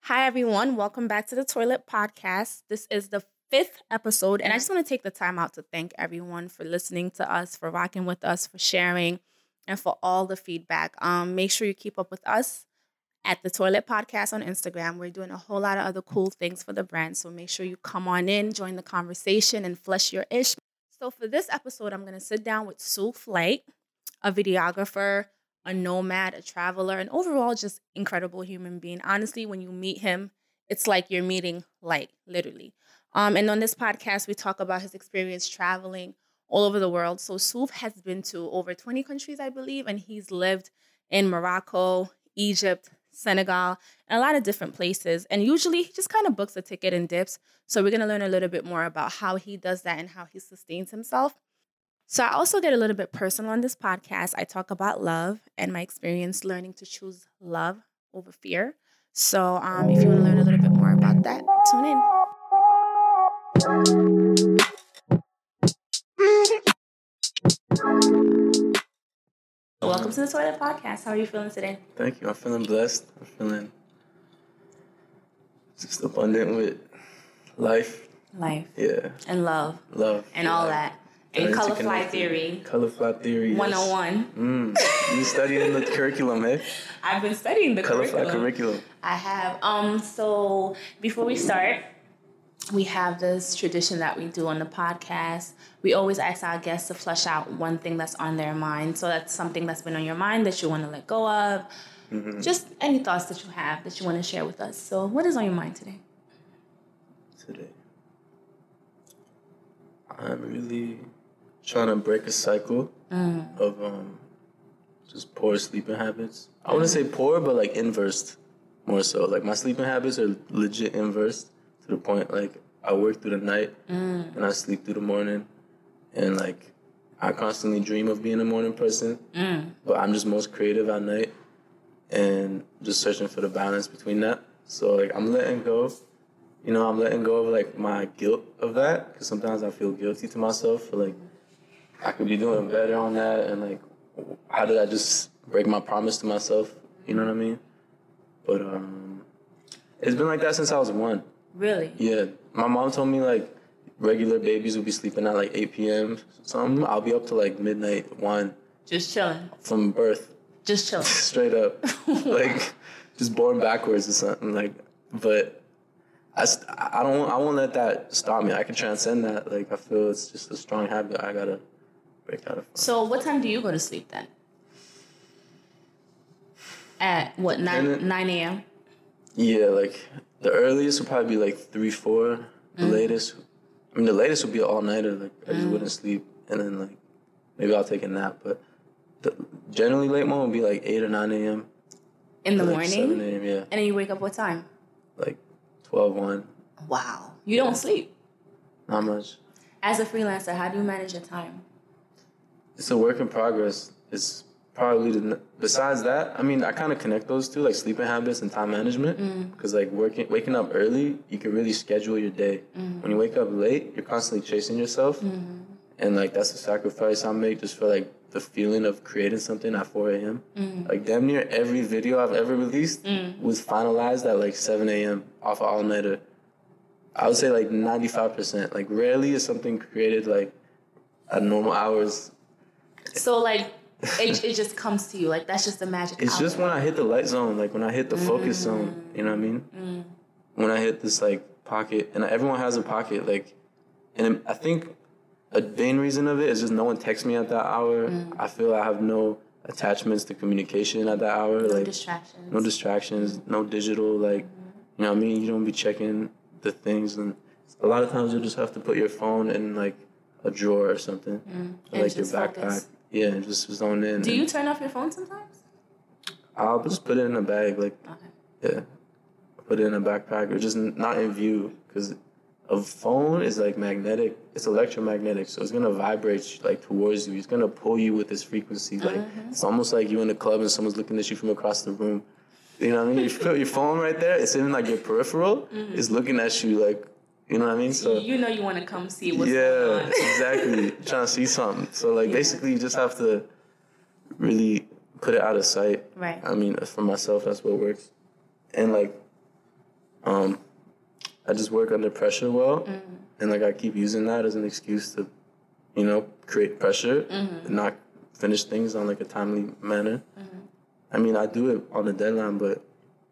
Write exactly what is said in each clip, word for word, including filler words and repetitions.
Hi, everyone. Welcome back to the Toilet Podcast. This is the fifth episode, and I just want to take the time out to thank everyone for listening to us, for rocking with us, for sharing, and for all the feedback. Um, make sure you keep up with us at the Toilet Podcast on Instagram. We're doing a whole lot of other cool things for the brand, so make sure you come on in, join the conversation, and flesh your ish. So for this episode, I'm going to sit down with Sue Flight, a videographer, a nomad, a traveler, and overall just incredible human being. Honestly, when you meet him, it's like you're meeting light, literally. Um, and on this podcast, we talk about his experience traveling all over the world. So Suf has been to over twenty countries, I believe, and he's lived in Morocco, Egypt, Senegal, and a lot of different places. And usually he just kind of books a ticket and dips. So we're going to learn a little bit more about how he does that and how he sustains himself. So I also get a little bit personal on this podcast. I talk about love and my experience learning to choose love over fear. So um, if you want to learn a little bit more about that, tune in. Welcome to the Toilet Podcast. How are you feeling today? Thank you. I'm feeling blessed. I'm feeling just abundant with life. Life. Yeah. And love. Love. And all that. And color fly theory. Color fly theory. Yes. one oh one. Mm. You studied in the curriculum, eh? I've been studying the color curriculum. Fly curriculum. I have. Um. So before we start, we have this tradition that we do on the podcast. We always ask our guests to flesh out one thing that's on their mind. So that's something that's been on your mind that you want to let go of. Mm-hmm. Just any thoughts that you have that you want to share with us. So what is on your mind today? Today. I'm really trying to break a cycle mm. of um, just poor sleeping habits. I wouldn't say poor, but like inversed more so. Like my sleeping habits are legit inversed to the point like I work through the night mm. and I sleep through the morning. And like I constantly dream of being a morning person, mm. but I'm just most creative at night and just searching for the balance between that. So like I'm letting go. You know, I'm letting go of like my guilt of that because sometimes I feel guilty to myself for like I could be doing better on that, and like, how did I just break my promise to myself? You know what I mean? But um, it's been like that since I was one. Really? Yeah. My mom told me like regular babies will be sleeping at like eight p.m. something. I'll be up to like midnight, one. Just chilling. From birth. Just chilling. Straight up. Like, just born backwards or something. Like, but I, I don't. I won't let that stop me. I can transcend that. Like, I feel it's just a strong habit I gotta break out of. So what time do you go to sleep then? At what, nine nine a.m.? Yeah, like the earliest would probably be like three, four. The mm. latest, I mean the latest would be an all nighter. Like I just mm. wouldn't sleep, and then like maybe I'll take a nap. But the, generally late one would be like eight or nine a.m. In the like morning. Seven a.m. Yeah. And then you wake up what time? Like twelve, one. Wow, you don't sleep. Not much. As a freelancer, how do you manage your time? It's a work in progress. It's probably the, besides that, I mean, I kind of connect those two, like sleeping habits and time management. Because mm. like working, waking up early, you can really schedule your day. Mm. When you wake up late, you're constantly chasing yourself, mm. and like that's a sacrifice I make just for like the feeling of creating something at four a.m. Mm. Like damn near every video I've ever released mm. was finalized at like seven a.m. off of all nighter. I would say like ninety-five percent. Like rarely is something created like at normal hours. So like it, it just comes to you. Like that's just the magic. It's just when I hit the light zone, like when I hit the mm. focus zone, you know what I mean? Mm. When I hit this like pocket, and everyone has a pocket, like, and I think a main reason of it is just no one texts me at that hour. Mm. I feel I have no attachments to communication at that hour. No like distractions. No distractions, no digital, like, mm-hmm. you know what I mean? You don't be checking the things, and a lot of times you'll just have to put your phone in like a drawer or something, mm. or, like your backpack. Focus. Yeah, and just zone in. Do you turn off your phone sometimes? I'll just put it in a bag, like, okay. yeah, put it in a backpack or just not in view, because a phone is like magnetic. It's electromagnetic, so it's gonna vibrate like towards you. It's gonna pull you with this frequency. Like mm-hmm. it's almost like you in the club and someone's looking at you from across the room. You know what I mean? You put your phone right there. It's in like your peripheral. Mm-hmm. It's looking at you like, you know what I mean? So you know you want to come see what's yeah, going on. Yeah, exactly. Trying to see something. So like yeah. basically you just have to really put it out of sight. Right. I mean, for myself, that's what works. And like Um, I just work under pressure well, mm. and like I keep using that as an excuse to, you know, create pressure mm-hmm. and not finish things on like a timely manner. Mm-hmm. I mean, I do it on a deadline, but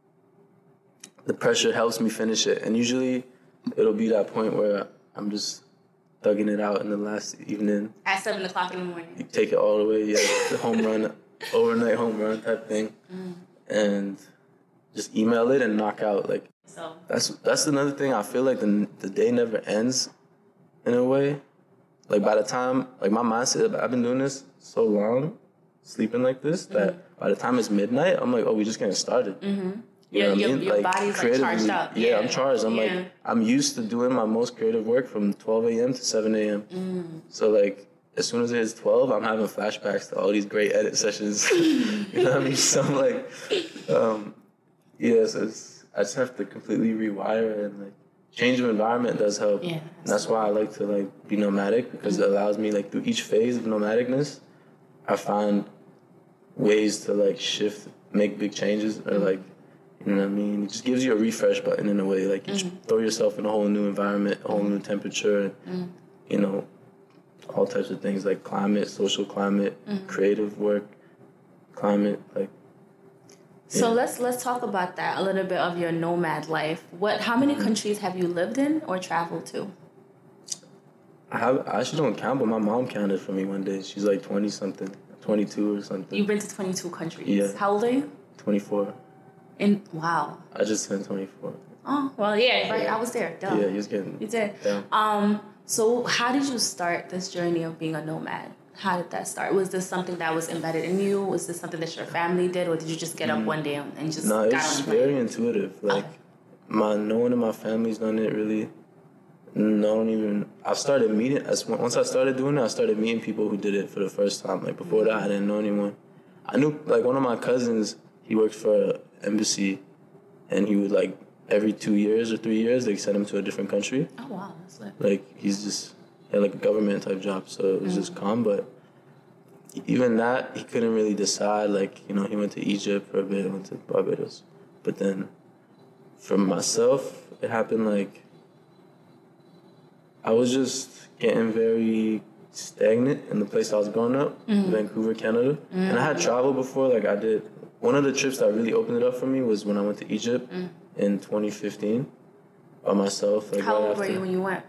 the pressure helps me finish it. And usually it'll be that point where I'm just thugging it out in the last evening. At seven o'clock in the morning. You take it all the way, yeah, the home run, overnight home run type thing. Mm. And just email it and knock out. Like, so that's that's another thing. I feel like the the day never ends in a way. Like by the time, like my mindset, I've been doing this so long, sleeping like this, mm-hmm. that by the time it's midnight, I'm like, oh, we just getting started. Mm-hmm. You your, know what your, I mean? Your like, body's like charged up. Yeah, yeah, I'm charged. I'm yeah. like, I'm used to doing my most creative work from twelve a.m. to seven a.m. Mm. So like, as soon as it hits twelve, I'm having flashbacks to all these great edit sessions. You know what I mean? So I'm like, um, yeah, so it's, I just have to completely rewire and like, change of environment does help. Yeah, and that's why I like to like be nomadic, because mm-hmm. it allows me like through each phase of nomadicness, I find ways to like shift, make big changes, or like, you know what I mean? It just gives you a refresh button in a way. Like you mm-hmm. throw yourself in a whole new environment, a whole new temperature, and, mm-hmm. you know, all types of things like climate, social climate, mm-hmm. creative work, climate, like. So yeah. let's let's talk about that, a little bit of your nomad life. What? How many mm-hmm. countries have you lived in or traveled to? I have. I actually don't count, but my mom counted for me one day. She's like twenty something, twenty two or something. You've been to twenty two countries. Yeah. How old are you? Twenty four. And wow. I just turned twenty four. Oh well, yeah, right. I was there. Duh. Yeah, you was getting. You did. Down. Um. So how did you start this journey of being a nomad? How did that start? Was this something that was embedded in you? Was this something that your family did, or did you just get up one day and just no, got it's on very intuitive. Like okay. my no one in my family's done it really. No one even. I started meeting as once I started doing it. I started meeting people who did it for the first time. Like before that, I didn't know anyone. I knew like one of my cousins. He worked for an embassy, and he would like every two years or three years they send him to a different country. Oh wow, that's lit. Like he's just. He had like a government type job, so it was mm. just calm. But even that, he couldn't really decide. Like, you know, he went to Egypt for a bit, went to Barbados. But then for myself, it happened like I was just getting very stagnant in the place I was growing up, mm. Vancouver, Canada. Mm. And I had traveled before. Like I did, one of the trips that really opened it up for me was when I went to Egypt mm. in twenty fifteen by myself. Like, How right old after. were you when you went?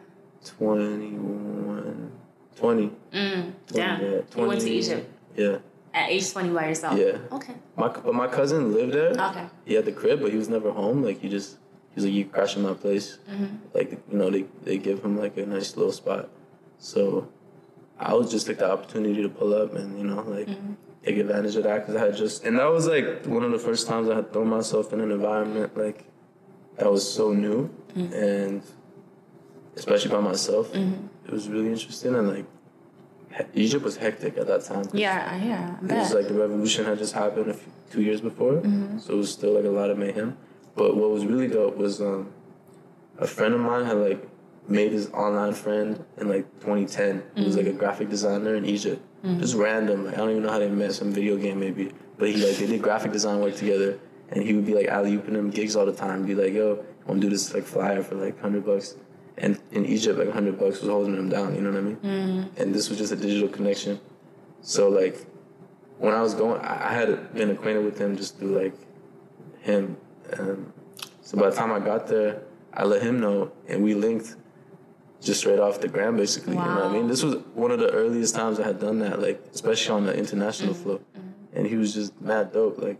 twenty-one, twenty. Mm, damn. Yeah, twenty, you went to Egypt? Yeah. At age twenty by yourself? Yeah. Okay. My But my cousin lived there. Okay. He had the crib, but he was never home. Like, he just, he was like, you crash in my place. Mm-hmm. Like, you know, they, they give him, like, a nice little spot. So I was just, like, the opportunity to pull up and, you know, like, mm-hmm. take advantage of that. Because I had just, and that was, like, one of the first times I had thrown myself in an environment, like, that was so new. Mm-hmm. And especially by myself. Mm-hmm. It was really interesting, and like he- Egypt was hectic at that time. Yeah, yeah. It was like the revolution had just happened a few, two years before, mm-hmm. so it was still like a lot of mayhem. But what was really dope was um, a friend of mine had like made his online friend in like twenty ten. Mm-hmm. He was like a graphic designer in Egypt, mm-hmm. just random. Like I don't even know how they met, some video game maybe. But he like they did graphic design work together, and he would be like alley-ooping him gigs all the time. Be like, yo, I want to do this like flyer for like hundred bucks. And in Egypt, like, one hundred bucks was holding them down, you know what I mean? Mm-hmm. And this was just a digital connection. So, like, when I was going, I had been acquainted with him just through, like, him. Um, so by the time I got there, I let him know, and we linked just straight off the gram, basically, wow. You know what I mean? This was one of the earliest times I had done that, like, especially on the international mm-hmm. flow. Mm-hmm. And he was just mad dope, like,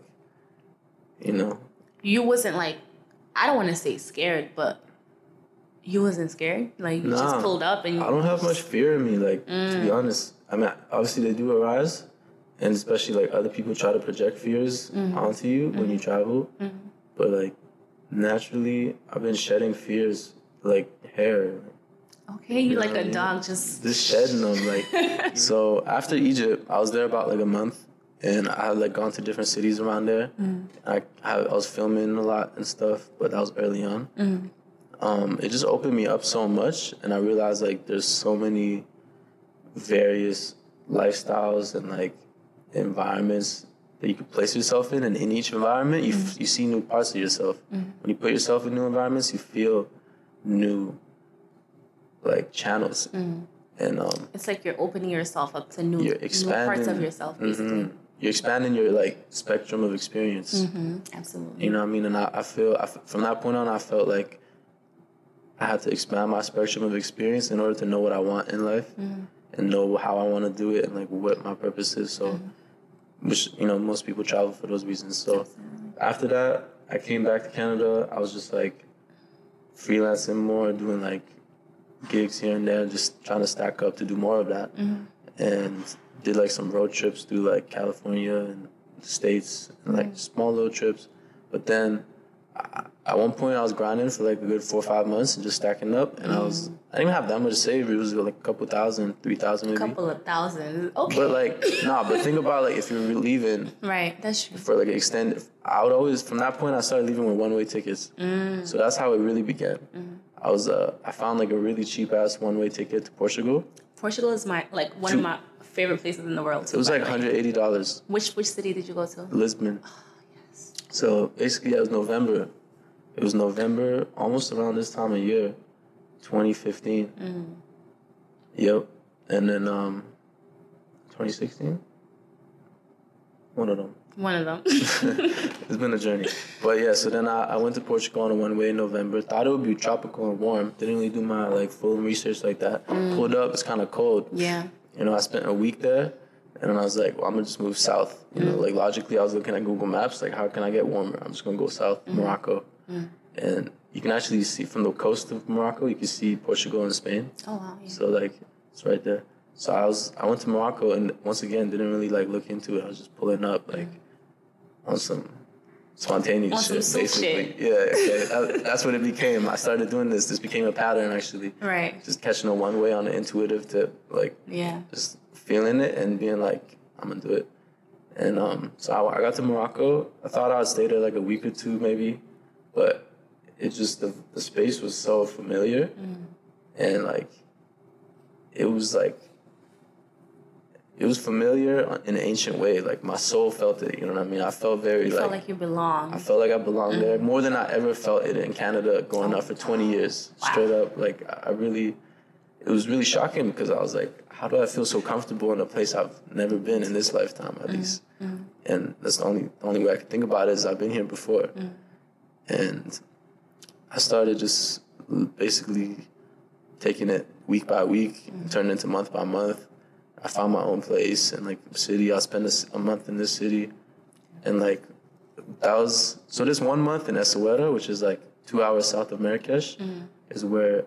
you know. You wasn't, like, I don't want to say scared, but... You wasn't scared? Like, you nah, just pulled up and... You I don't have much fear in me, like, mm. to be honest. I mean, obviously they do arise, and especially, like, other people try to project fears mm-hmm. onto you mm-hmm. when you travel. Mm-hmm. But, like, naturally, I've been shedding fears, like, hair. Okay, you, you like a I mean? dog just... Just shedding them, like... So, after Egypt, I was there about, like, a month, and I had, like, gone to different cities around there. Mm. I, I was filming a lot and stuff, but that was early on. Mm. Um, it just opened me up so much, and I realized, like, there's so many various lifestyles and, like, environments that you can place yourself in, and in each environment, you mm-hmm. you see new parts of yourself. Mm-hmm. When you put yourself in new environments, you feel new, like, channels. Mm-hmm. And um, it's like you're opening yourself up to new, new parts of yourself, basically. Mm-hmm. You're expanding your, like, spectrum of experience. Mm-hmm. Absolutely. You know what I mean? And I, I feel, I, from that point on, I felt like I had to expand my spectrum of experience in order to know what I want in life mm-hmm. and know how I want to do it and, like, what my purpose is. So, mm-hmm. which, you know, most people travel for those reasons. So, absolutely. After that, I came back to Canada. I was just, like, freelancing more, doing, like, gigs here and there, just trying to stack up to do more of that. Mm-hmm. And did, like, some road trips through, like, California and the States, and, like, mm-hmm. small little trips. But then, I, at one point, I was grinding for, like, a good four or five months and just stacking up. And mm-hmm. I was, I didn't even have that much to save. It was, like, a couple thousand, three thousand maybe. A couple of thousand. Okay. But, like, nah, but think about, like, if you're leaving. Right, that's true. For, like, extended, I would always, from that point, I started leaving with one-way tickets. Mm. So that's how it really began. Mm-hmm. I was, uh, I found, like, a really cheap-ass one-way ticket to Portugal. Portugal is my, like, one to, of my favorite places in the world. Too, it was like one hundred eighty dollars. Which which city did you go to? Lisbon. Oh, yes. So basically, yeah, it was November. It was November, almost around this time of year, twenty fifteen. Mm. Yep. And then um, twenty sixteen? One of them. One of them. It's been a journey. But yeah, so then I, I went to Portugal on a one-way in November. Thought it would be tropical and warm. Didn't really do my, like, full research like that. Mm. Pulled up, it's kind of cold. Yeah. You know, I spent a week there, and then I was like, well, I'm going to just move south. You mm. know, like, logically, I was looking at Google Maps, like, how can I get warmer? I'm just going to go south, mm. Morocco. Mm. And you can actually see, from the coast of Morocco, you can see Portugal and Spain. Oh, wow. Yeah. So, like, it's right there. So I was, I went to Morocco, and once again, didn't really, like, look into it. I was just pulling up, like, mm. on some spontaneous on shit, some basically. Shit. Yeah, okay. that, that's what it became. I started doing this. This became a pattern, actually. Right. Just catching a one way on the intuitive tip, like, yeah, just feeling it and being like, I'm gonna do it. And um, so I, I got to Morocco. I thought I would stay there like a week or two, maybe, but it just the the space was so familiar, mm. and like, it was like. It was familiar in an ancient way. Like, my soul felt it, you know what I mean? I felt very, you like... felt like you belonged. I felt like I belonged mm-hmm. there more than I ever felt it in Canada growing oh, up for twenty years. Wow. Straight up. Like, I really... It was really shocking because I was like, how do I feel so comfortable in a place I've never been in this lifetime, at mm-hmm. least? Mm-hmm. And that's the only the only way I can think about it is I've been here before. Mm-hmm. And I started just basically taking it week by week, mm-hmm. turning into month by month. I found my own place in, like, the city. I spent a, a month in this city. And, like, that was... So this one month in Essaouira, which is, like, two hours south of Marrakesh, mm. is where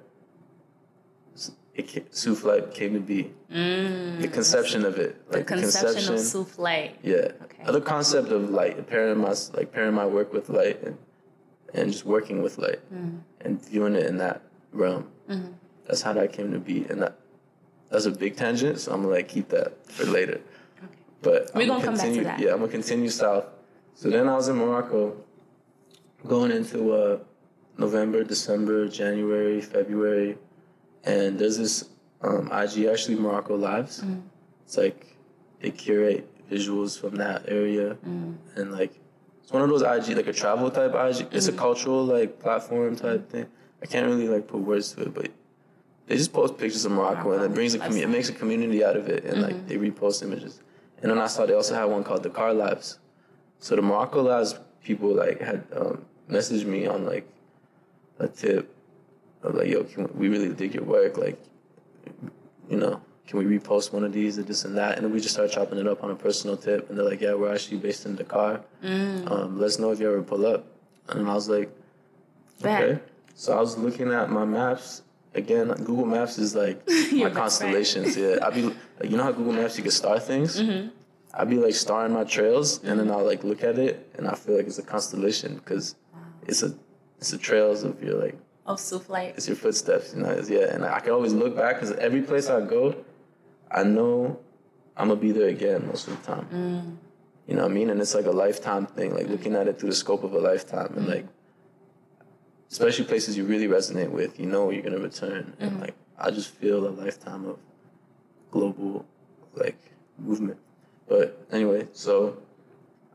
it, Souffle came to be. Mm. The conception of it. Like, the conception, the conception of Souffle. Yeah. Okay. The concept of, like, pairing my, like, pairing my work with light and, and just working with light mm. and viewing it in that realm. Mm-hmm. That's how that came to be. And that... That's a big tangent, so I'm gonna like keep that for later. Okay. But we're I'm gonna, gonna continue, come back to that. Yeah, I'm gonna continue south. So then I was in Morocco, going into uh, November, December, January, February, and there's this um, I G actually Morocco Lives. Mm. It's like they curate visuals from that area, mm. and like it's one of those I G like a travel type I G. It's mm. a cultural like platform type thing. I can't really like put words to it, but. They just post pictures of Morocco, and it brings a commu- it makes a community out of it, and mm-hmm. like they repost images. And then I saw they also had one called Dakar Lives. So the Morocco Lives people like had um, messaged me on like a tip of like, yo, can we, we really dig your work? Like, you know, can we repost one of these or this and that? And then we just started chopping it up on a personal tip, and they're like, yeah, we're actually based in Dakar. Mm. Um, let us know if you ever pull up. And I was like, okay. Back. So I was looking at my maps. Again, Google Maps is like my constellations. Right. Yeah, I be like, you know how Google Maps you can star things. Mm-hmm. I be like starring my trails, mm-hmm. and then I'll like look at it, and I feel like it's a constellation because wow. it's a it's the trails of your like of Souffle. It's your footsteps, you know. It's, yeah, and I can always look back because every place I go, I know I'm gonna be there again most of the time. Mm. You know what I mean? And it's like a lifetime thing, like mm. looking at it through the scope of a lifetime, and mm. like. Especially places you really resonate with, you know you're gonna return, mm-hmm. and like I just feel a lifetime of global like movement. But anyway, so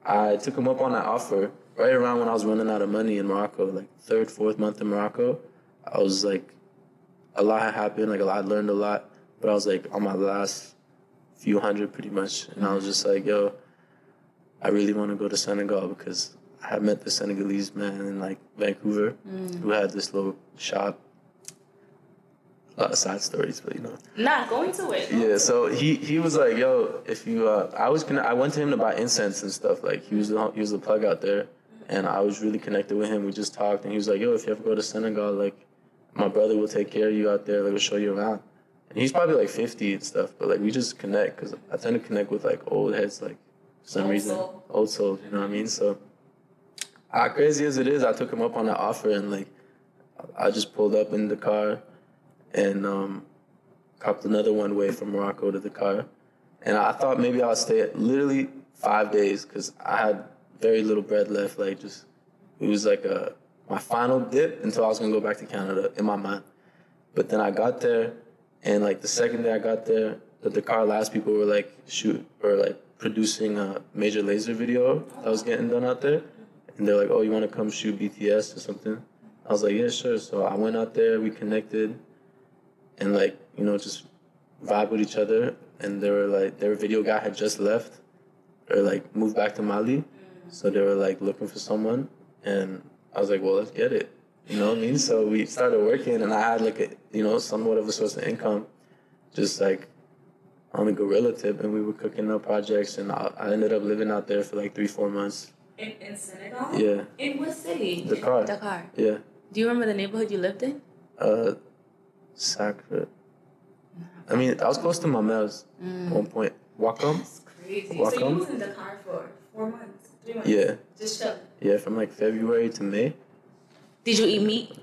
I took him up on that offer right around when I was running out of money in Morocco, like third, fourth month in Morocco. I was like, a lot had happened, like a lot, I learned a lot, but I was like on my last few hundred pretty much. And I was just like, yo, I really want to go to Senegal because I had met the Senegalese man in like Vancouver mm. who had this little shop. A lot of side stories, but you know. Nah, go into it. Go yeah, into so it. he he was like, yo, if you, uh, I was gonna, I went to him to buy incense and stuff. Like he was the, he was the plug out there, and I was really connected with him. We just talked, and he was like, yo, if you ever go to Senegal, like my brother will take care of you out there. Like we'll show you around. And he's probably like fifty and stuff, but like we just connect because I tend to connect with like old heads, like for some old reason, soul. old souls. You know what I mean? So, uh, crazy as it is, I took him up on that offer, and like I just pulled up in the car. And um, copped another one way from Morocco to the car. And I thought maybe I'll stay at literally five days because I had very little bread left. Like just, it was like a, my final dip until I was gonna go back to Canada in my mind. But then I got there, and like the second day I got there, the Dakar Last people were like shoot or like producing a Major Lazer video that was getting done out there. And they're like, oh, you wanna come shoot B T S or something? I was like, yeah, sure. So I went out there, we connected. And like, you know, just vibe with each other. And they were like, their video guy had just left or like moved back to Mali. So they were like looking for someone. And I was like, well, let's get it. You know what I mean? So we started working, and I had like a, you know, somewhat of a source of income, just like on a guerrilla tip. And we were cooking up projects, and I, I ended up living out there for like three, four months. In, in Senegal? Yeah. In what city? Dakar. Dakar. Yeah. Do you remember the neighborhood you lived in? Uh, Sacred. I mean, I was close to Mamel's mm. at one point. Wakam. That's crazy. Wakam. So you was in Dakar for four months, three months? Yeah. Just chilling? Yeah, from like February to May. Did you eat meat?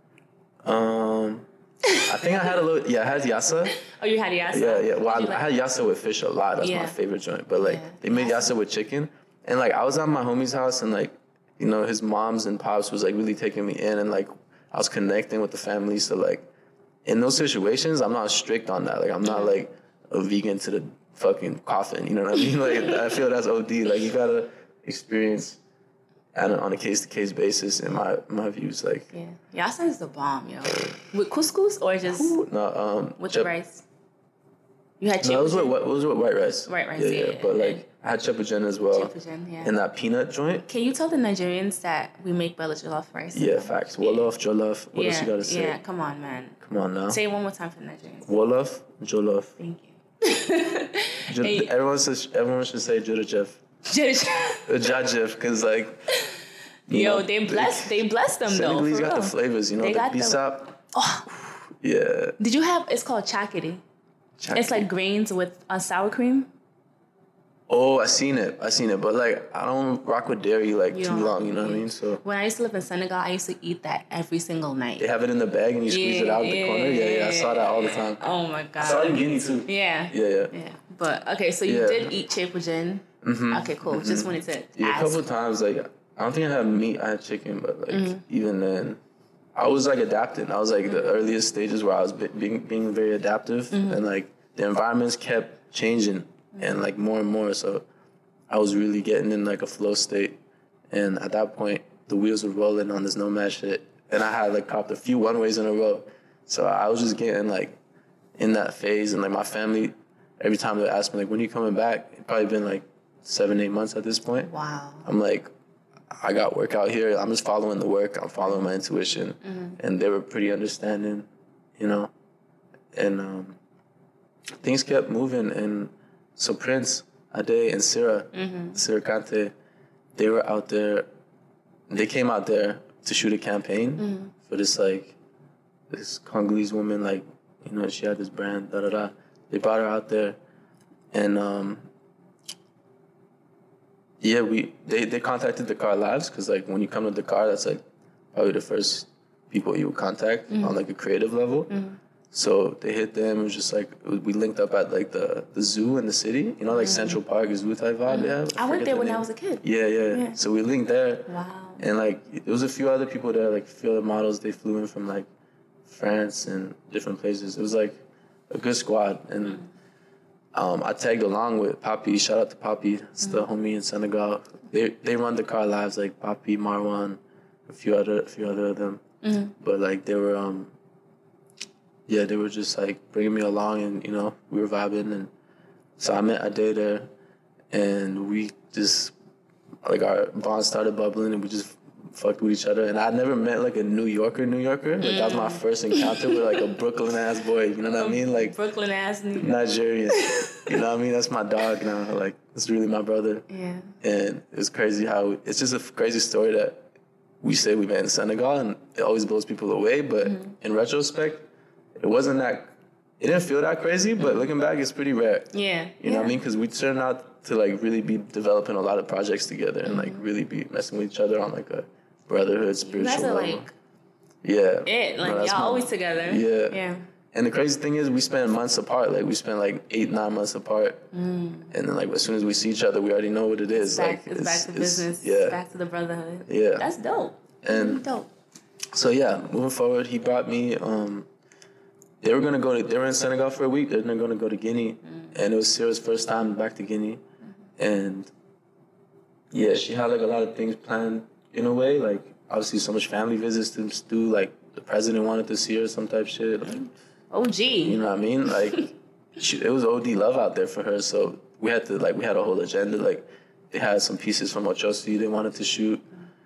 Um, I think I had a little, yeah, I had yassa. Oh, you had yassa? Yeah, yeah. Well, I, like I had yassa with fish a lot. That's yeah. my favorite joint. But like, yeah. they made yassa with chicken. And like, I was at my homie's house, and like, you know, his moms and pops was like really taking me in, and like, I was connecting with the family. So like, in those situations, I'm not strict on that. Like, I'm not like a vegan to the fucking coffin. You know what I mean? Like, I feel that's O D. Like, you gotta experience on a, on a case-to-case basis, in my my views. Like, yeah, yassa is the bomb, yo. With couscous or just Ooh, no, um, with chep- the rice? You had chip. No, it was with it was with white rice. White rice, yeah, yeah. yeah. But like, I had chepagin as well. Chepagin, yeah. And that peanut joint. Can you tell the Nigerians that we make bella jollof rice? Yeah, facts. Wolof, jollof. What yeah, else you gotta say? Yeah, come on, man. Come on now. Say it one more time for the Nigerians. Wolof, jollof. Thank you. J- hey. Everyone says everyone should say Judajef. Judajef, because like. Yo, know, they bless they bless them though. Senegalese got real. the flavors, you know, they the got bisap. Oh. Yeah. Did you have? It's called chakiri. Chakiri. It's like grains with uh, sour cream. Oh, I seen it. I seen it, but like I don't rock with dairy like you too long. You know what I mean? So when I used to live in Senegal, I used to eat that every single night. They have it in the bag and you squeeze yeah, it out yeah, the corner. Yeah, yeah, I saw that all the time. Oh my god. I saw it in Guinea too. Yeah. Yeah, yeah. Yeah. But okay, so you yeah. did eat chepagin. Mm-hmm. Okay, cool. Mm-hmm. Just wanted to yeah, ask. a couple of times. Like I don't think I had meat. I had chicken, but like mm-hmm. even then, I was like adapting. I was like mm-hmm. the earliest stages where I was be- being being very adaptive, mm-hmm. and like the environments kept changing mm-hmm. and like more and more. So I was really getting in like a flow state, and at that point the wheels were rolling on this nomad shit, and I had like copped a few one ways in a row. So I was just getting like in that phase, and like my family, every time they asked me like when are you coming back, it probably been like seven eight months at this point. Wow. I'm like, I got work out here. I'm just following the work. I'm following my intuition, mm-hmm. and they were pretty understanding, you know, and um, things kept moving. And so Prince, Ade, and Sira, mm-hmm. Sira Kante, they were out there. They came out there to shoot a campaign mm-hmm. for this like this Congolese woman. Like, you know, she had this brand. Da da da. They brought her out there, and um, yeah, we they, they contacted Dakar Labs because like when you come to Dakar, that's like probably the first people you would contact mm-hmm. on like a creative level. Mm-hmm. So they hit them. It was just like we linked up at like the, the zoo in the city, you know, like mm-hmm. Central Park zoo type vibe. Mm-hmm. Yeah, I, I went there the when name. I was a kid. Yeah, yeah, yeah. So we linked there. Wow. And like there was a few other people there, like a few other models. They flew in from like France and different places. It was like a good squad, and um, I tagged along with Papi. Shout out to Papi. It's mm-hmm. the homie in Senegal. They they run Dakar Lives, like Papi, Marwan, a few other a few other of them. Mm-hmm. But like they were um yeah, they were just like bringing me along, and you know, we were vibing, and so I met Ade there, and we just like our bond started bubbling, and we just fucked with each other. And I never met like a New Yorker, New Yorker. Like mm. that was my first encounter with like a Brooklyn ass boy. You know what I mean? Like Brooklyn ass New Yorker. Nigerian. You know what I mean? That's my dog now. Like it's really my brother. Yeah. And it's crazy how it's just a crazy story that we say we met in Senegal, and it always blows people away. But mm-hmm. in retrospect, it wasn't that. It didn't feel that crazy, but mm-hmm. looking back, it's pretty rare. Yeah. You yeah. know what I mean? Because we turned out to like really be developing a lot of projects together, and mm-hmm. like really be messing with each other on like a brotherhood, spiritual level. Like, yeah. It, like, no, y'all my, always together. Yeah. Yeah. And the crazy thing is, we spent months apart. Like, we spent, like, eight, nine months apart. Mm. And then, like, as soon as we see each other, we already know what it is. It's back, like, it's, it's back to it's, business. Yeah. It's back to the brotherhood. Yeah. That's dope. And really dope. So, yeah, moving forward, he brought me, um, they were going to go to, they were in Senegal for a week. They're going to go to Guinea. Mm. And it was Sarah's first time back to Guinea. Mm-hmm. And, yeah, she had, like, a lot of things planned in a way, like, obviously so much family visits to do, like the president wanted to see her, some type shit. Like, O G. You know what I mean? Like, she, it was O D love out there for her, so we had to, like, we had a whole agenda. Like, they had some pieces from Ochosi they wanted to shoot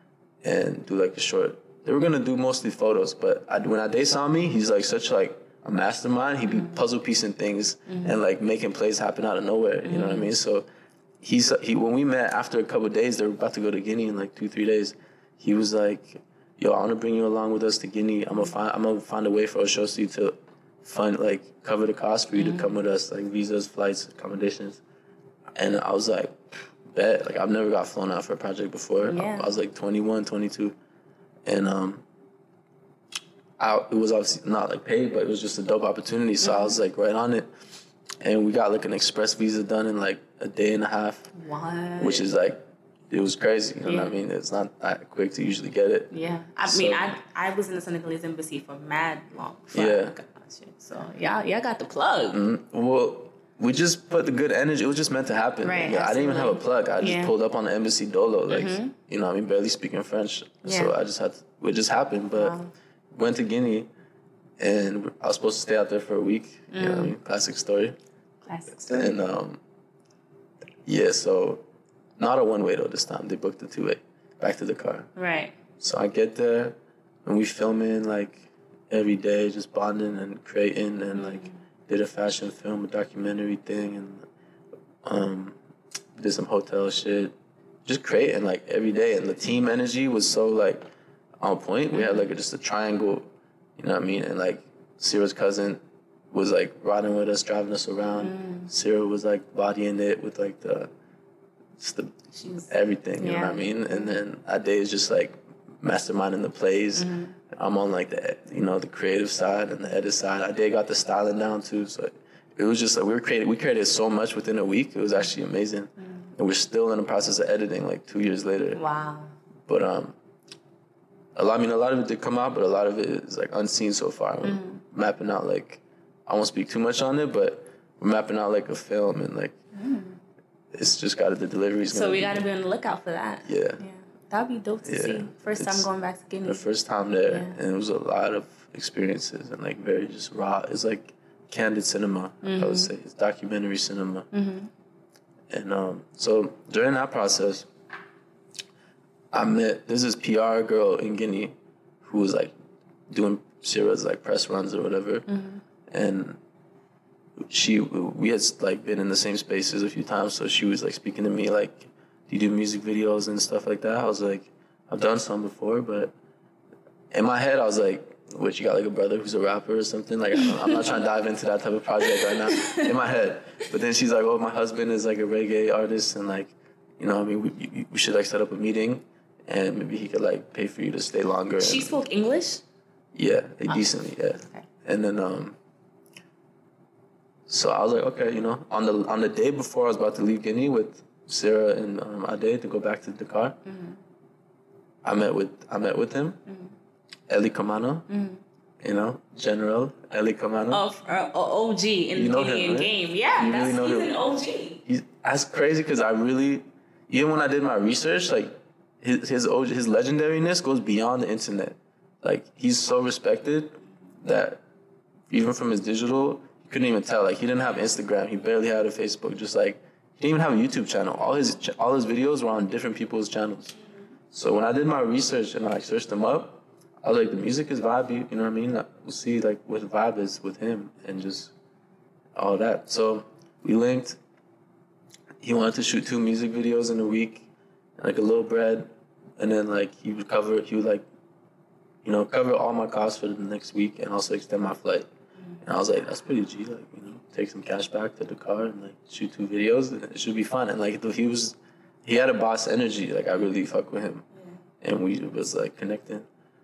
and do, like, a short. They were going to do mostly photos, but I, when Ade saw me, he's, like, such, like, a mastermind. He'd be puzzle piecing things mm-hmm. and, like, making plays happen out of nowhere. You mm-hmm. know what I mean? So, he's, he when we met after a couple of days, they were about to go to Guinea in, like, two, three days. He was like, yo, I want to bring you along with us to Guinea. I'm going to find I'm gonna find a way for Ochosi to fund, like, cover the cost for you mm-hmm. to come with us, like, visas, flights, accommodations. And I was like, bet. Like, I've never got flown out for a project before. Yeah. I, I was, like, twenty-one, twenty-two. And um, I, it was obviously not, like, paid, but it was just a dope opportunity. So mm-hmm. I was, like, right on it. And we got, like, an express visa done in, like, a day and a half. What? Which is, like, it was crazy, you know yeah. what I mean? It's not that quick to usually get it. Yeah. I so, mean, I I was in the Senegalese embassy for mad long. For yeah. So, y'all, y'all got the plug. Mm-hmm. Well, we just put the good energy. It was just meant to happen. Right, yeah, I didn't even have a plug. I just yeah. pulled up on the embassy dolo. Like, mm-hmm. you know what I mean? Barely speaking French. Yeah. So I just had to, it just happened. But wow. went to Guinea, and I was supposed to stay out there for a week. Mm. You know what I mean? Classic story. Classic story. And, um, yeah, so... Not a one-way, though, this time. They booked a two-way back to the car. Right. So I get there, and we filming, like, every day, just bonding and creating, and, like, did a fashion film, a documentary thing, and um, did some hotel shit. Just creating, like, every day. And the team energy was so, like, on point. We had, like, just a triangle, you know what I mean? And, like, Sarah's cousin was, like, riding with us, driving us around. Mm. Sarah was, like, bodying it with, like, the... Just the, everything, you yeah. know what I mean? And then Ade is just like masterminding the plays. Mm-hmm. I'm on like the, you know, the creative side and the edit side. Ade got the styling down too. So it was just like we were creating, we created so much within a week. It was actually amazing. Mm-hmm. And we're still in the process of editing like two years later. Wow. But um, a lot, I mean, a lot of it did come out, but a lot of it is like unseen so far. We're mm-hmm. mapping out like, I won't speak too much on it, but we're mapping out like a film and like, mm. It's just got the deliveries. So we got to be on the lookout for that. Yeah. Yeah. That'd be dope to yeah. see. First it's time going back to Guinea. The first time there. Yeah. And it was a lot of experiences and like very just raw. It's like candid cinema, mm-hmm. I would say. It's documentary cinema. Mm-hmm. And um, so during that process, I met, there's this P R girl in Guinea who was like doing Sarah's like press runs or whatever. Mm-hmm. And she, we had like been in the same spaces a few times, so she was like speaking to me like, do you do music videos and stuff like that? I was like, I've done some before, but in my head I was like, what, you got like a brother who's a rapper or something? Like, I'm not trying to dive into that type of project right now in my head. But then she's like, oh, my husband is like a reggae artist and like, you know, I mean, we, we should like set up a meeting and maybe he could like pay for you to stay longer. She and, spoke English? Yeah, oh. decently, yeah. Okay. And then, um, so I was like, okay, you know, on the on the day before I was about to leave Guinea with Sarah and um, Ade to go back to Dakar, mm-hmm. I met with I met with him, mm-hmm. Eli Kamano, mm-hmm. You know, General Ellie Kamano. Of uh, O G in you know Guinea him, right? game. Yeah, you that's really know he's him. an O G. He's that's crazy because I really, even when I did my research, like his his O G, his legendariness goes beyond the internet. Like he's so respected that even from his digital, you couldn't even tell. Like he didn't have Instagram. He barely had a Facebook. Just like he didn't even have a YouTube channel. All his all his videos were on different people's channels. So when I did my research and I like, searched him up, I was like, the music is vibey, you know what I mean? We'll see like what the vibe is with him and just all that. So we linked. He wanted to shoot two music videos in a week, like a little bread, and then like he would cover, he would like, you know, cover all my costs for the next week and also extend my flight. And I was like, that's pretty G, like, you know, take some cash back to the car and like shoot two videos and it should be fun. And like he was, he had a boss energy, like I really fuck with him. And we was like connecting.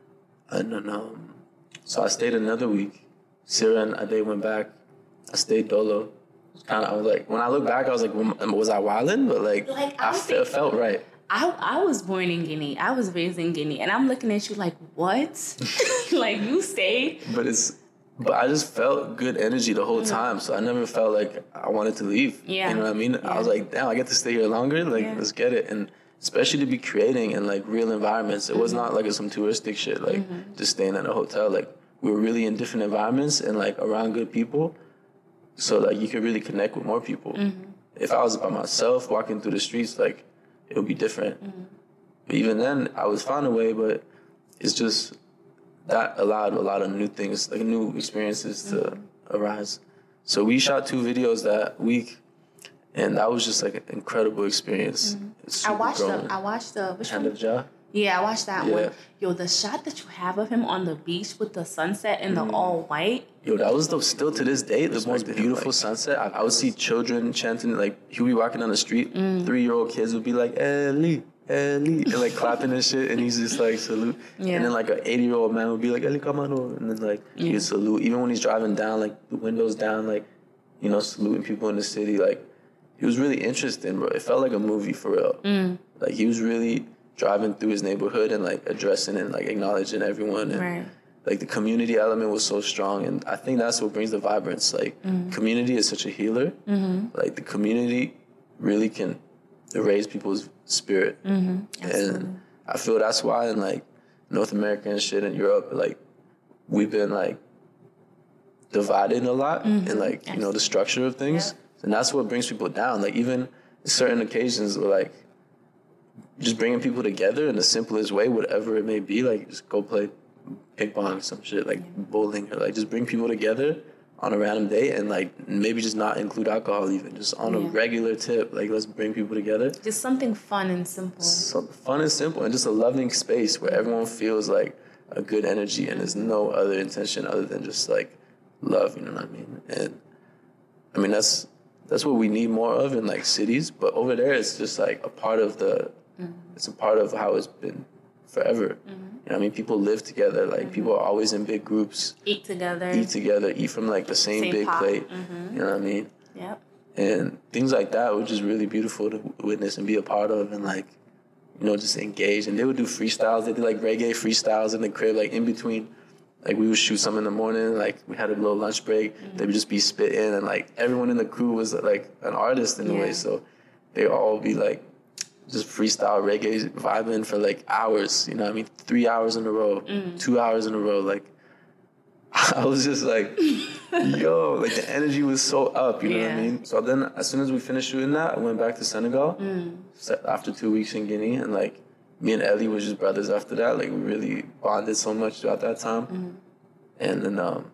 And then, um, so I stayed another week. Sarah and Ade went back. I stayed dolo. Kind of, I was like, when I look back, I was like, was I wildin'? But like, like I, I fe- felt right. I I was born in Guinea. I was raised in Guinea, and I'm looking at you like, what? Like you stayed? But it's, but I just felt good energy the whole mm-hmm. time. So I never felt like I wanted to leave. Yeah. You know what I mean? Yeah. I was like, damn, I get to stay here longer. Like, yeah. let's get it. And especially to be creating in like real environments. It mm-hmm. was not like some touristic shit, like mm-hmm. just staying at a hotel. Like we were really in different environments and like around good people. So like you could really connect with more people. Mm-hmm. If I was by myself walking through the streets, like it would be different. Mm-hmm. But even then I was found a way, but it's just that allowed a lot of new things, like new experiences to mm-hmm. arise. So we shot two videos that week. And that was just like an incredible experience. Mm-hmm. I watched growing. the, I watched the, which Hand one? of Jah? Yeah, I watched that yeah. one. Yo, the shot that you have of him on the beach with the sunset and mm. the all white. Yo, that was the, still to this day, the most beautiful like, sunset. I, I would see children chanting, like, he would be walking down the street, mm. three-year-old kids would be like, Eli, Eli, and like clapping and shit, and he's just like, salute. Yeah. And then like an eighty-year-old man would be like, Eli, come on, and then like, yeah. he would salute. Even when he's driving down, like, the windows down, like, you know, saluting people in the city, like, he was really interesting, bro. It felt like a movie for real. Mm. Like, he was really driving through his neighborhood and, like, addressing and, like, acknowledging everyone. And, right. like, the community element was so strong. And I think that's what brings the vibrance. Like, mm. community is such a healer. Mm-hmm. Like, the community really can raise people's spirit. Mm-hmm. And I feel that's why in, like, North America and shit and Europe, like, we've been, like, divided a lot mm-hmm. in, like, you know, the structure of things. Yep. And that's what brings people down. Like, even certain occasions where, like, just bringing people together in the simplest way, whatever it may be, like, just go play ping pong, some shit, like bowling, or, like, just bring people together on a random day and, like, maybe just not include alcohol even, just on yeah. a regular tip. Like, let's bring people together. Just something fun and simple. So fun and simple, and just a loving space where everyone feels, like, a good energy and there's no other intention other than just, like, love, you know what I mean? And, I mean, that's... That's what we need more of in, like, cities. But over there, it's just, like, a part of the... Mm-hmm. It's a part of how it's been forever. Mm-hmm. You know what I mean? People live together. Like, mm-hmm. people are always in big groups. Eat together. Eat together. Eat from, like, the same, same big pot. plate. Mm-hmm. You know what I mean? Yep. And things like that were just really beautiful to witness and be a part of and, like, you know, just engage. And they would do freestyles. They did, like, reggae freestyles in the crib, like, in between... Like, we would shoot some in the morning, like, we had a little lunch break, mm-hmm. they would just be spitting, and, like, everyone in the crew was, like, an artist in a yeah. way, so they all be, like, just freestyle reggae vibing for, like, hours, you know what I mean? Three hours in a row, mm-hmm. two hours in a row, like, I was just like, yo, like, the energy was so up, you know yeah. what I mean? So then, as soon as we finished shooting that, I went back to Senegal, mm. after two weeks in Guinea, and, like, me and Ellie were just brothers after that. Like, we really bonded so much throughout that time. Mm-hmm. And then, um,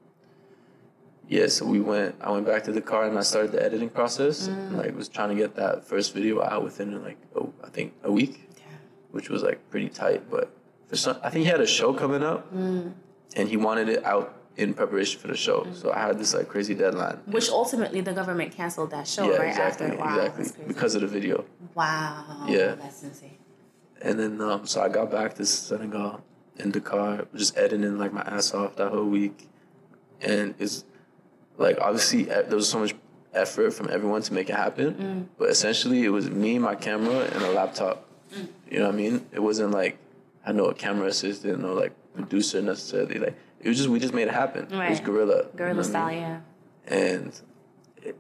yeah, so we went, I went back to the car and I started the editing process. Mm. And, like, was trying to get that first video out within, like, oh, I think a week, yeah. which was, like, pretty tight. But for some, I think he had a show coming up mm. and he wanted it out in preparation for the show. Mm. So I had this, like, crazy deadline. Which ultimately the government canceled that show, yeah, right? Exactly, after. Wow, exactly. Because of the video. Wow. Yeah. That's insane. And then, um, so I got back to Senegal in Dakar, just editing, like, my ass off that whole week. And it's, like, obviously, there was so much effort from everyone to make it happen. Mm. But essentially, it was me, my camera, and a laptop. Mm. You know what I mean? It wasn't, like, I know a camera assistant, no, like, producer necessarily. Like, it was just, we just made it happen. Right. It was guerrilla. Guerrilla you know style, I mean? yeah. And it,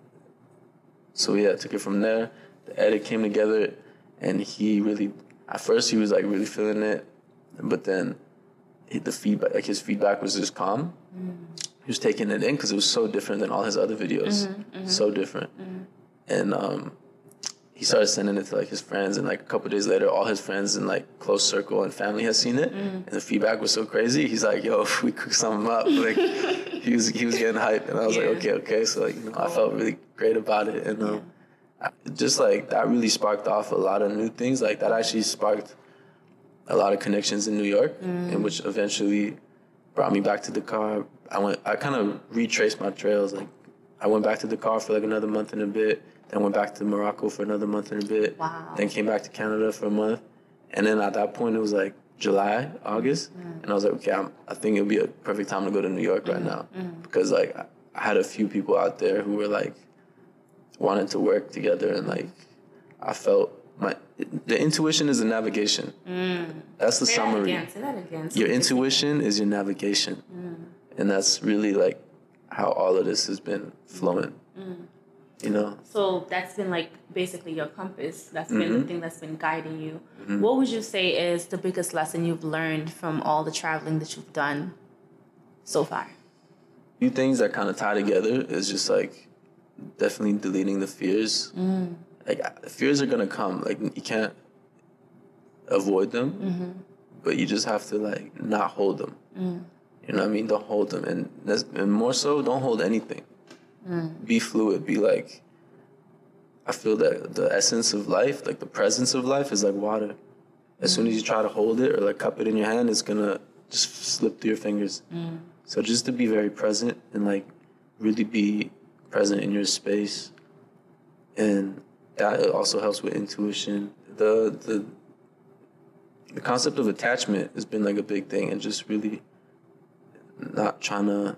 so, yeah, I took it from there. The edit came together, and he really, at first he was, like, really feeling it. But then he, the feedback, like, his feedback was just calm. Mm. He was taking it in because it was so different than all his other videos. Mm-hmm, mm-hmm. So different. Mm-hmm. And um, he started sending it to, like, his friends. And, like, a couple of days later, all his friends in, like, close circle and family had seen it. Mm-hmm. And the feedback was so crazy. He's like, yo, we cooked something up. Like, he was he was getting hyped. And I was yeah. like, okay, okay. So, like, you know, cool. I felt really great about it. And um, yeah. I, just, like, that really sparked off a lot of new things. Like, that actually sparked a lot of connections in New York, mm. and which eventually brought me back to Dakar. I went. I kind of retraced my trails. Like, I went back to Dakar for like another month and a bit. Then went back to Morocco for another month and a bit. Wow. Then came back to Canada for a month, and then at that point it was like July, August, mm. and I was like, okay, I'm, I think it'll be a perfect time to go to New York right mm. now mm. because like I, I had a few people out there who were like wanted to work together, and like I felt. My the intuition is the navigation. Mm. That's the Say summary. That again. Say that again. Your intuition is your navigation, mm. and that's really like how all of this has been flowing. Mm. You know. So that's been like basically your compass. That's been mm-hmm. the thing that's been guiding you. Mm-hmm. What would you say is the biggest lesson you've learned from all the traveling that you've done so far? A few things that kind of tie together is just like definitely deleting the fears. Mm. Like, fears are gonna come. Like, you can't avoid them, mm-hmm. but you just have to, like, not hold them. Mm. You know what I mean? Don't hold them. And, that's, and more so, don't hold anything. Mm. Be fluid. Be, like, I feel that the essence of life, like, the presence of life is like water. As mm. soon as you try to hold it or, like, cup it in your hand, it's gonna just slip through your fingers. Mm. So just to be very present and, like, really be present in your space. And that also helps with intuition. The the the concept of attachment has been like a big thing, and just really not trying to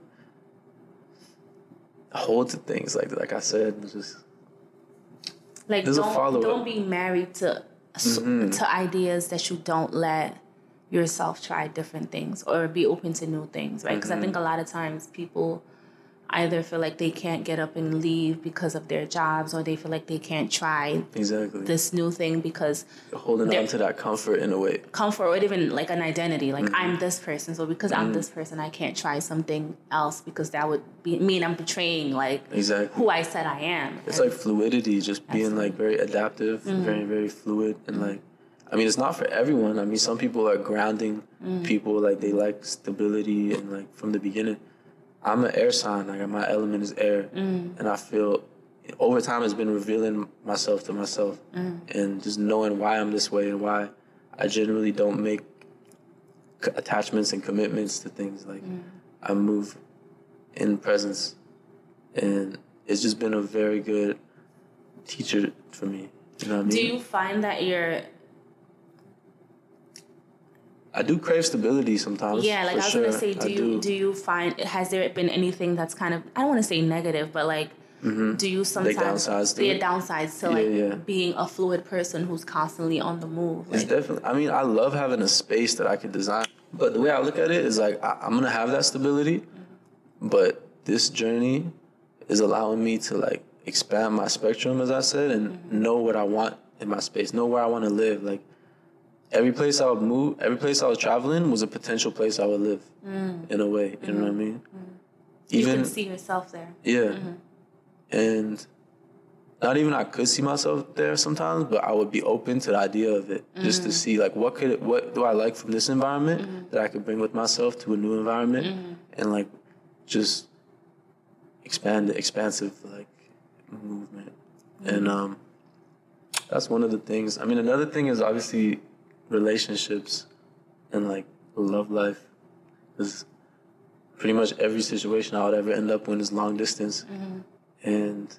hold to things like like I said. Just like don't don't be married to mm-hmm. to ideas that you don't let yourself try different things or be open to new things, right? Because mm-hmm. I think a lot of times people either feel like they can't get up and leave because of their jobs, or they feel like they can't try exactly this new thing because you're holding on to that comfort in a way. Comfort, or even like an identity. Like, mm-hmm. I'm this person, so because mm-hmm. I'm this person, I can't try something else because that would be, mean I'm betraying like exactly who I said I am. It's like fluidity, just being Absolutely. like very adaptive, mm-hmm. very, very fluid, and like, I mean, it's not for everyone. I mean, some people are grounding mm-hmm. people, like they like stability and like from the beginning. I'm an air sign, like my element is air, mm. and I feel over time it's been revealing myself to myself, mm. and just knowing why I'm this way and why I generally don't make c- attachments and commitments to things. Like mm. I move in presence, and it's just been a very good teacher for me. You know what I mean? Do you find that you're I do crave stability sometimes. Yeah, like I was sure. gonna say, do I you do. do you find has there been anything that's kind of, I don't want to say negative, but like mm-hmm. do you sometimes like downsides be a downsides to yeah, like yeah. being a fluid person who's constantly on the move? Like, it's definitely. I mean, I love having a space that I can design, but the way I look at it is like I, I'm gonna have that stability, mm-hmm. but this journey is allowing me to like expand my spectrum, as I said, and mm-hmm. know what I want in my space, know where I want to live, like. Every place I would move, every place I was traveling was a potential place I would live, mm. in a way. You mm-hmm. know what I mean? Mm. Even, you can see yourself there. Yeah. Mm-hmm. And not even I could see myself there sometimes, but I would be open to the idea of it, mm. just to see, like, what could it, what do I like from this environment mm-hmm. that I could bring with myself to a new environment, mm-hmm. and, like, just expand the expansive, like, movement. Mm-hmm. And um, that's one of the things. I mean, another thing is obviously relationships and like love life, because pretty much every situation I would ever end up in is long distance, mm-hmm. and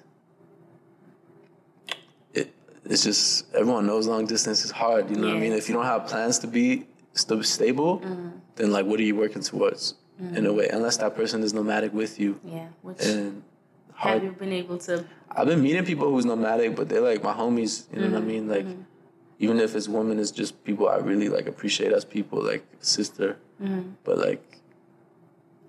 it it's just everyone knows long distance is hard. You know yeah. what I mean? If you don't have plans to be st- stable, mm-hmm. then like what are you working towards mm-hmm. in a way? Unless that person is nomadic with you. Yeah. Which and hard. Have you been able to? I've been meeting people who's nomadic, but they're like my homies. You know mm-hmm. what I mean? Like. Mm-hmm. Even if it's women, it's just people I really, like, appreciate as people, like, sister. Mm-hmm. But, like,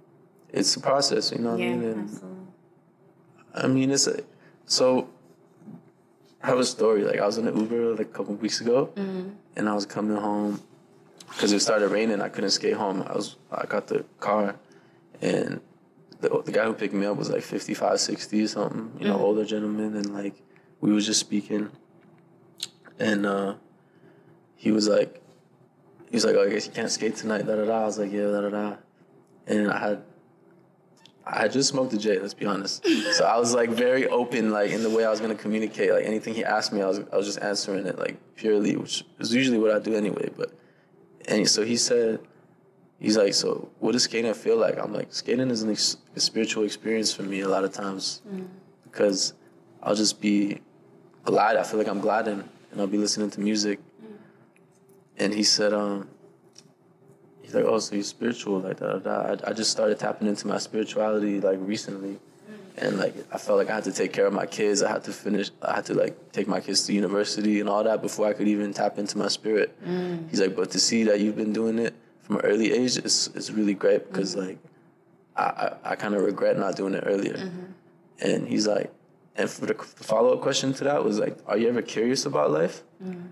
it's a process, you know what yeah, I mean? And, absolutely. I mean, it's a, so I have a story. Like, I was in an Uber like a couple of weeks ago, mm-hmm. and I was coming home because it started raining. I couldn't skate home. I was I got the car, and the the guy who picked me up was like fifty-five, sixty or something, you know, mm-hmm. older gentleman, and like we was just speaking, and uh, he was like, he was like, oh, I guess you can't skate tonight, da da da. I was like, yeah, da da da, and I had. I just smoked a J, let's be honest. So I was like very open, like in the way I was gonna communicate. Like anything he asked me, I was I was just answering it like purely, which is usually what I do anyway. But and so he said, he's like, so what does skating feel like? I'm like, skating is an ex- a spiritual experience for me a lot of times mm. because I'll just be glide. I feel like I'm gliding, and I'll be listening to music. Mm. And he said, um. He's like, oh, so you're spiritual, like, da, da, da. I, I just started tapping into my spirituality, like, recently. And, like, I felt like I had to take care of my kids. I had to finish, I had to, like, take my kids to university and all that before I could even tap into my spirit. Mm. He's like, but to see that you've been doing it from an early age, it's, it's really great because, mm-hmm. like, I, I, I kind of regret not doing it earlier. Mm-hmm. And he's like, and for the follow-up question to that was, like, are you ever curious about life? Mm.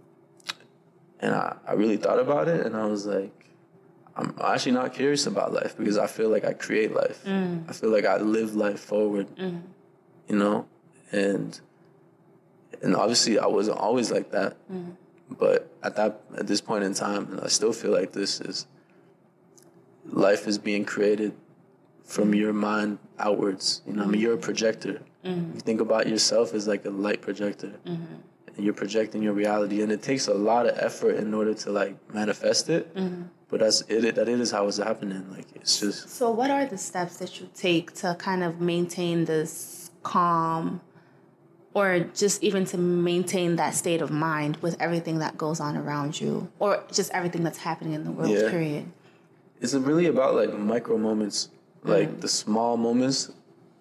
And I, I really thought about it, and I was like, I'm actually not curious about life because I feel like I create life. Mm. I feel like I live life forward, mm. you know? And and obviously I wasn't always like that. Mm. But at that at this point in time, I still feel like this is life is being created from your mind outwards. You know, mm. I mean, you're a projector. Mm. You think about yourself as like a light projector. Mm-hmm. And you're projecting your reality, and it takes a lot of effort in order to like manifest it. Mm-hmm. But that's it. That it is how it's happening. Like it's just. So, what are the steps that you take to kind of maintain this calm, or just even to maintain that state of mind with everything that goes on around you, or just everything that's happening in the world? Yeah. Period. It's really about like micro moments, like mm. the small moments.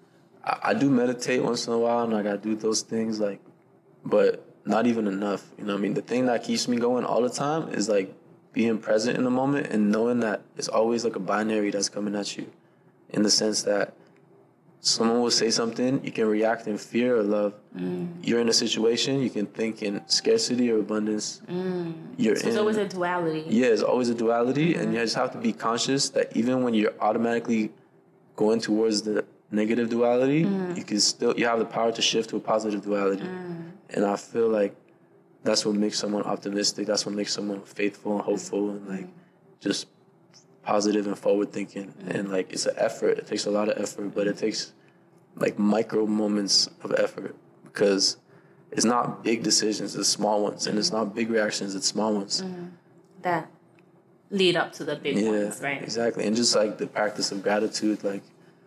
I, I do meditate once in a while, and like I do those things, like, but not even enough. You know what I mean? The thing that keeps me going all the time is like being present in the moment and knowing that it's always like a binary that's coming at you, in the sense that someone will say something, you can react in fear or love. Mm. You're in a situation, you can think in scarcity or abundance. Mm. You're so there's in, always a duality. Yeah, there's always a duality, mm-hmm. and you just have to be conscious that even when you're automatically going towards the negative duality, mm. you can still you have the power to shift to a positive duality. Mm. And I feel like that's what makes someone optimistic. That's what makes someone faithful and hopeful and like just positive and forward thinking. Mm. And like it's an effort. It takes a lot of effort, but it takes like micro moments of effort because it's not big decisions, it's small ones, and it's not big reactions, it's small ones. Mm. That lead up to the big yeah, ones, right? Exactly. And just like the practice of gratitude, like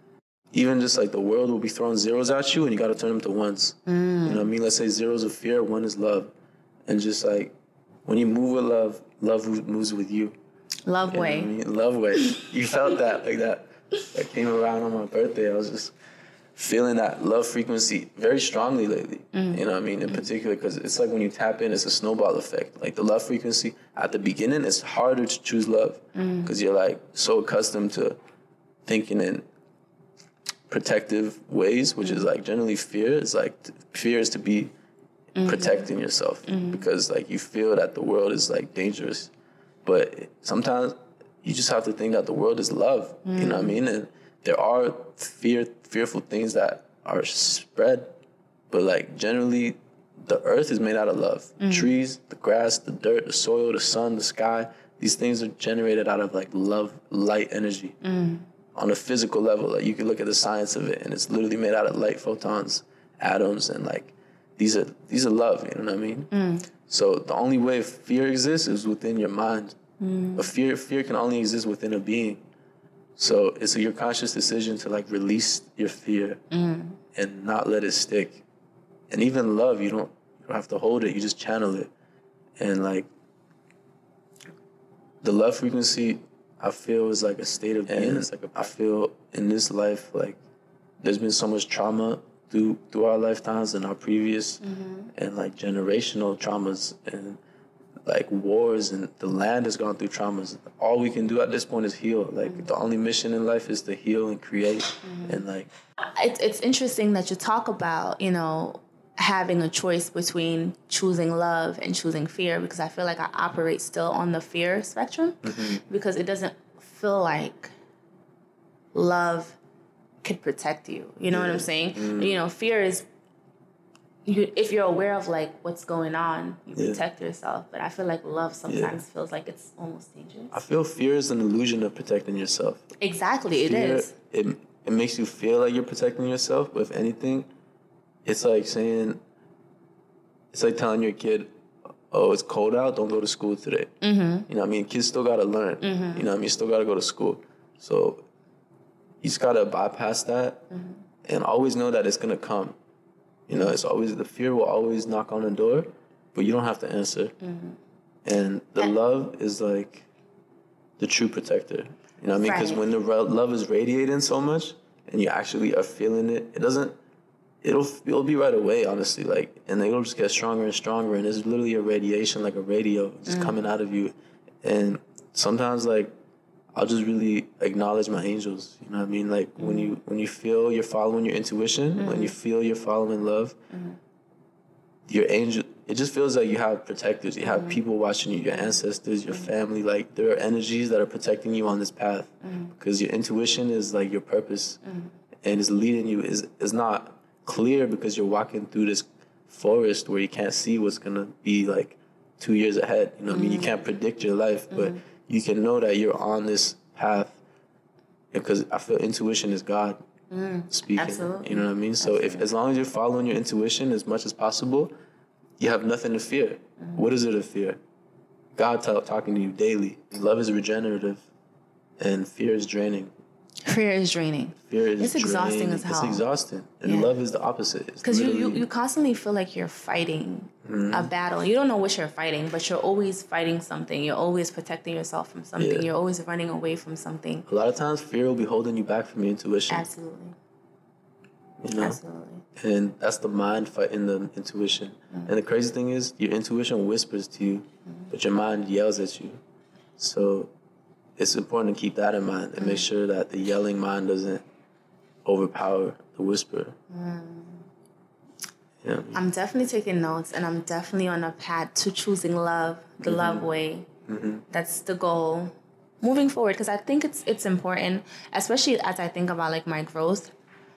even just like the world will be throwing zeros at you and you got to turn them to ones. Mm. You know what I mean? Let's say zeros of fear, one is love. And just like when you move with love, love moves with you. Love you way. I mean? Love way. You felt that, like that. That came around on my birthday. I was just feeling that love frequency very strongly lately. Mm. You know what I mean? In particular, because it's like when you tap in, it's a snowball effect. Like the love frequency at the beginning, it's harder to choose love because mm. you're like so accustomed to thinking in protective ways, which mm. is like generally fear. It's like fear is to be mm-hmm. protecting yourself mm-hmm. because like you feel that the world is like dangerous, but sometimes you just have to think that the world is love. Mm. You know what I mean? And there are fear, fearful things that are spread, but like generally, the earth is made out of love. Mm. Trees, the grass, the dirt, the soil, the sun, the sky. These things are generated out of like love, light energy. Mm. On a physical level, like you can look at the science of it, and it's literally made out of light photons, atoms, and like these are these are love. You know what I mean? Mm. So the only way fear exists is within your mind. Mm. But fear fear can only exist within a being. So it's your conscious decision to like release your fear mm. and not let it stick. And even love, you don't you don't have to hold it. You just channel it, and like the love frequency, I feel is like a state of being. It's like a, I feel in this life, like there's been so much trauma through through our lifetimes and our previous mm-hmm. and like generational traumas, and like wars and the land has gone through traumas. All we can do at this point is heal. Like mm-hmm. the only mission in life is to heal and create. Mm-hmm. And like it's it's interesting that you talk about, you know, having a choice between choosing love and choosing fear, because I feel like I operate still on the fear spectrum mm-hmm. because it doesn't feel like love could protect you. You know yeah. what I'm saying? Mm-hmm. You know, fear is You, if you're aware of like what's going on, you yeah. protect yourself. But I feel like love sometimes yeah. feels like it's almost dangerous. I feel fear is an illusion of protecting yourself. Exactly, fear, it is. It it makes you feel like you're protecting yourself, but if anything, it's like saying, it's like telling your kid, "Oh, it's cold out. Don't go to school today." Mm-hmm. You know what I mean? Kids still gotta learn. Mm-hmm. You know what I mean? Still gotta go to school. So you just gotta bypass that mm-hmm. and always know that it's gonna come. You know, it's always, the fear will always knock on the door, but you don't have to answer. Mm-hmm. And the and, love is like the true protector. You know what I mean? Because right. when the re- love is radiating so much and you actually are feeling it, it doesn't, it'll it'll be right away, honestly. Like, and it'll just get stronger and stronger. And it's literally a radiation, like a radio, just mm-hmm. coming out of you. And sometimes, like, I'll just really acknowledge my angels. You know what I mean? Like mm-hmm. when you when you feel you're following your intuition, mm-hmm. when you feel you're following love, mm-hmm. your angel, it just feels like you have protectors. You have mm-hmm. people watching you, your ancestors, your mm-hmm. family. Like there are energies that are protecting you on this path mm-hmm. because your intuition is like your purpose mm-hmm. and it's leading you. Is is not clear because you're walking through this forest where you can't see what's gonna be like two years ahead. You know what mm-hmm. I mean? You can't predict your life, but mm-hmm. you can know that you're on this path because I feel intuition is God mm, speaking. Absolutely. You know what I mean? So absolutely. if as long as you're following your intuition as much as possible, you have nothing to fear. Mm-hmm. What is it to fear? God t- talking to you daily. Love is regenerative and fear is draining. Fear is draining. Fear is It's exhausting draining. as hell. It's exhausting. And yeah. love is the opposite. Because you, you, you constantly feel like you're fighting mm-hmm. a battle. You don't know what you're fighting, but you're always fighting something. You're always protecting yourself from something. Yeah. You're always running away from something. A lot of times, fear will be holding you back from your intuition. Absolutely. You know? Absolutely. And that's the mind fighting the intuition. Mm-hmm. And the crazy thing is, your intuition whispers to you, mm-hmm. but your mind yells at you. So it's important to keep that in mind and mm-hmm. make sure that the yelling mind doesn't overpower the whisper. Mm. Yeah. I'm definitely taking notes, and I'm definitely on a path to choosing love, the mm-hmm. love way. Mm-hmm. That's the goal moving forward, because I think it's it's important, especially as I think about like my growth.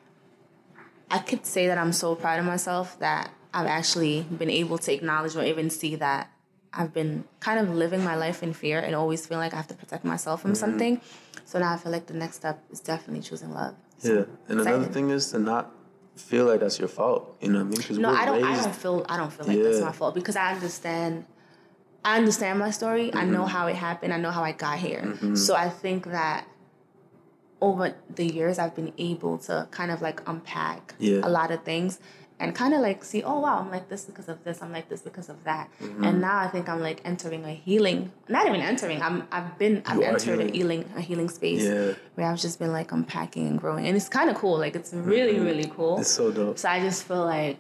I could say that I'm so proud of myself that I've actually been able to acknowledge or even see that I've been kind of living my life in fear and always feel like I have to protect myself from mm-hmm. something. So now I feel like the next step is definitely choosing love. So yeah, and excited. Another thing is to not feel like that's your fault. You know what I mean? Cause no, I don't. Raised, I don't feel. I don't feel like yeah. that's my fault because I understand. I understand my story. Mm-hmm. I know how it happened. I know how I got here. Mm-hmm. So I think that over the years, I've been able to kind of like unpack yeah. a lot of things and kind of like see, oh, wow, I'm like this because of this. I'm like this because of that. Mm-hmm. And now I think I'm like entering a healing, not even entering. I'm, I've been, I've you entered a healing, a healing space yeah. where I've just been like unpacking and growing. And it's kind of cool. Like, it's really, mm-hmm. really cool. It's so dope. So I just feel like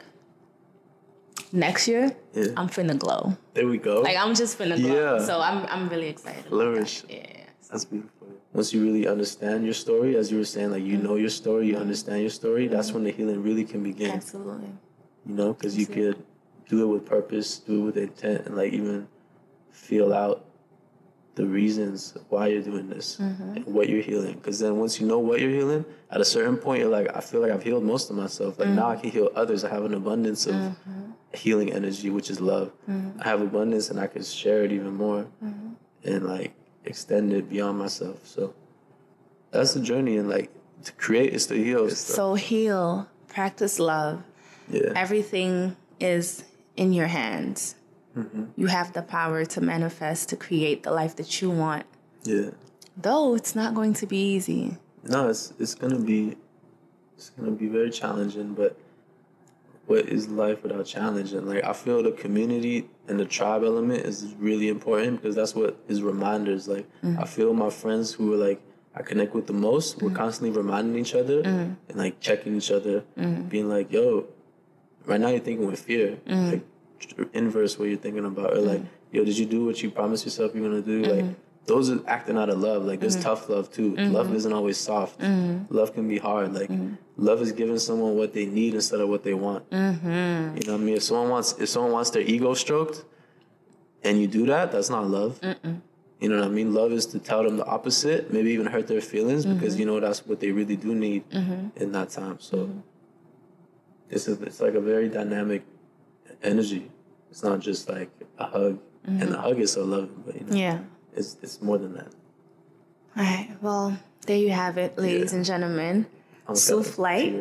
next year, yeah. I'm finna glow. There we go. Like, I'm just finna glow. Yeah. So I'm, I'm really excited. Flourish. That. Yeah. That's beautiful. Once you really understand your story, as you were saying, like you know your story, you understand your story, that's when the healing really can begin. Absolutely. You know, because you could do it with purpose, do it with intent, and like even feel out the reasons why you're doing this mm-hmm. and what you're healing. Because then once you know what you're healing, at a certain point, you're like, I feel like I've healed most of myself. Like mm-hmm. now I can heal others. I have an abundance of mm-hmm. healing energy, which is love. Mm-hmm. I have abundance and I can share it even more mm-hmm. and like extend it beyond myself. So that's the journey, and like to create is to heal. So heal, practice love. Yeah. Everything is in your hands. Mm-hmm. You have the power to manifest, to create the life that you want. Yeah. Though it's not going to be easy. No, it's it's gonna be it's gonna be very challenging, but what is life without challenge? And like I feel the community and the tribe element is really important because that's what is reminders. Like mm-hmm. I feel my friends who are like I connect with the most, mm-hmm. we're constantly reminding each other mm-hmm. and like checking each other, mm-hmm. being like, yo, right now you're thinking with fear. Mm-hmm. Like inverse what you're thinking about, or like, mm-hmm. yo, did you do what you promised yourself you're gonna do? Mm-hmm. Like, those are acting out of love. Like, there's mm-hmm. tough love too. Mm-hmm. Love isn't always soft. Mm-hmm. Love can be hard. Like, mm-hmm. love is giving someone what they need instead of what they want. Mm-hmm. You know what I mean? If someone wants, if someone wants their ego stroked, and you do that, that's not love. Mm-mm. You know what I mean? Love is to tell them the opposite, maybe even hurt their feelings, mm-hmm. because you know that's what they really do need mm-hmm. in that time. So mm-hmm. this is it's like a very dynamic energy. It's not just like a hug, mm-hmm. and the hug is so loving, but you know, yeah, it's it's more than that. All right. Well, there you have it, ladies yeah. and gentlemen. Soufflé.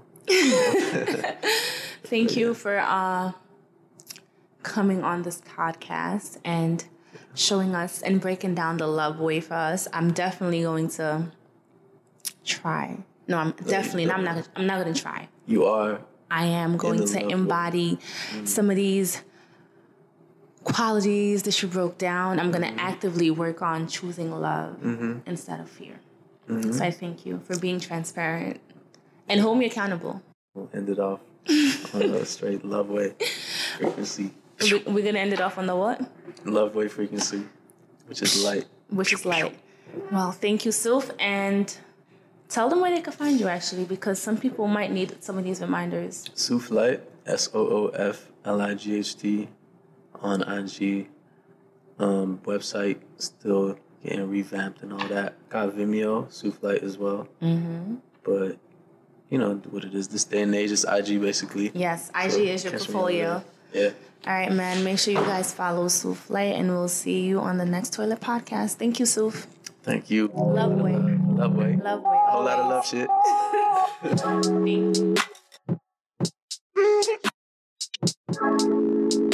Thank you for uh, coming on this podcast and showing us and breaking down the love way for us. I'm definitely going to try. No, I'm definitely. No, I'm not. I'm not going to try. You are. I am going to embody mm-hmm. some of these qualities that you broke down. I'm going to mm-hmm. actively work on choosing love mm-hmm. instead of fear. Mm-hmm. So I thank you for being transparent and hold me accountable. We'll end it off on a straight love way frequency. We're going to end it off on the what? Love way frequency, which is light. Which is light. Well, thank you, Souf, and tell them where they can find you, actually, because some people might need some of these reminders. Souf Light, S O O F L I G H T, on I G. Um, website still getting revamped and all that. Got Vimeo, Souf Light as well. Mm-hmm. But, you know, what it is, this day and age is I G, basically. Yes, I G so is your portfolio. Yeah. All right, man. Make sure you guys follow Soufflé, and we'll see you on the next Toilet Podcast. Thank you, Souf. Thank you. Love way. Love way. Love way. A whole lot of love shit. Thank you.